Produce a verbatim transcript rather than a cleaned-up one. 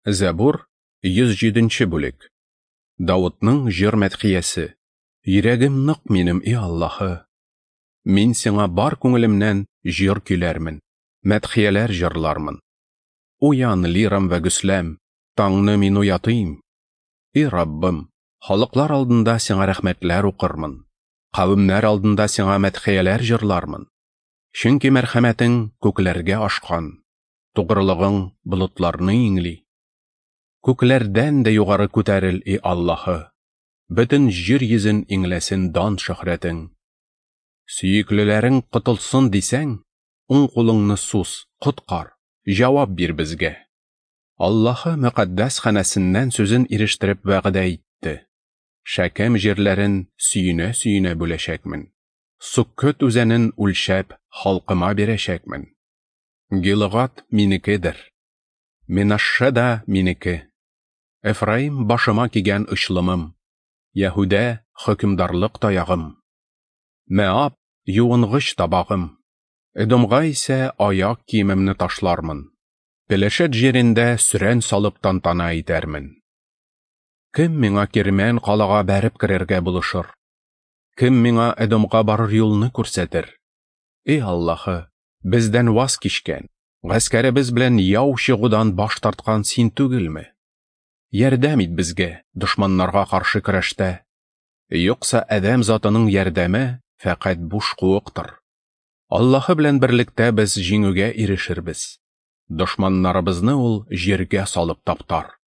Зәбур йөз җиденче бүлек. Давытның җыр мәдхиясе. Йөрәгем нык минем, и Аллаһы. Мин сиңа бар күңелемнән җыр көйләрмен, мәдхияләр җырлармын. Уян, лирам вә гөсләм, таңны мин уятыйм. И Раббым, халыклар алдында сиңа рәхмәтләр укырмын, кавемнәр алдында сиңа мәдхияләр җырлармын. Чөнки мәрхәмәтең күкләргә ашкан, тугрылыгың болытларны иңли. Күкләрдән дә югары күтәрел, и Аллаһы. Бөтен җир йөзен иңләсен дан шөһрәтең. Сөеклеләрең котылсын дисәң, уң кулыңны сус, коткар, җавап бир безгә. Аллаһы мөкаддәс ханәсеннән сүзен ирештереп вәгъдә итте. Шәкәм җирләрен сөенә-сөенә бүләчәкмен. Суккот үзәнен үлчәп, халкыма бирәчәкмен. Гилгат минекедер. Минашша да минеке. Эфраим башыма кигән очлымым. Яһүдә хөкемдарлык таягым. Мәаб юынгыч табагым. Эдомга исә аяк киемемне ташлармын. Пелешет җирендә сүрән салып тантана итәрмен. Кем миңа кирмән калага бәреп керергә булышыр? Кем миңа Эдомга барыр юлны күрсәтер? И Аллаһы, бездән ваз кичкән, гаскәребез белән яу чыгудан баш тарткан син түгелме? Ярдәм ит безгә дошманнарга каршы көрәштә. Юкса адәм затының ярдәме фәкать буш куыктыр. Аллаһы белән берлектә без җиңүгә ирешербез. Дошманнарыбызны ул җиргә салып таптар.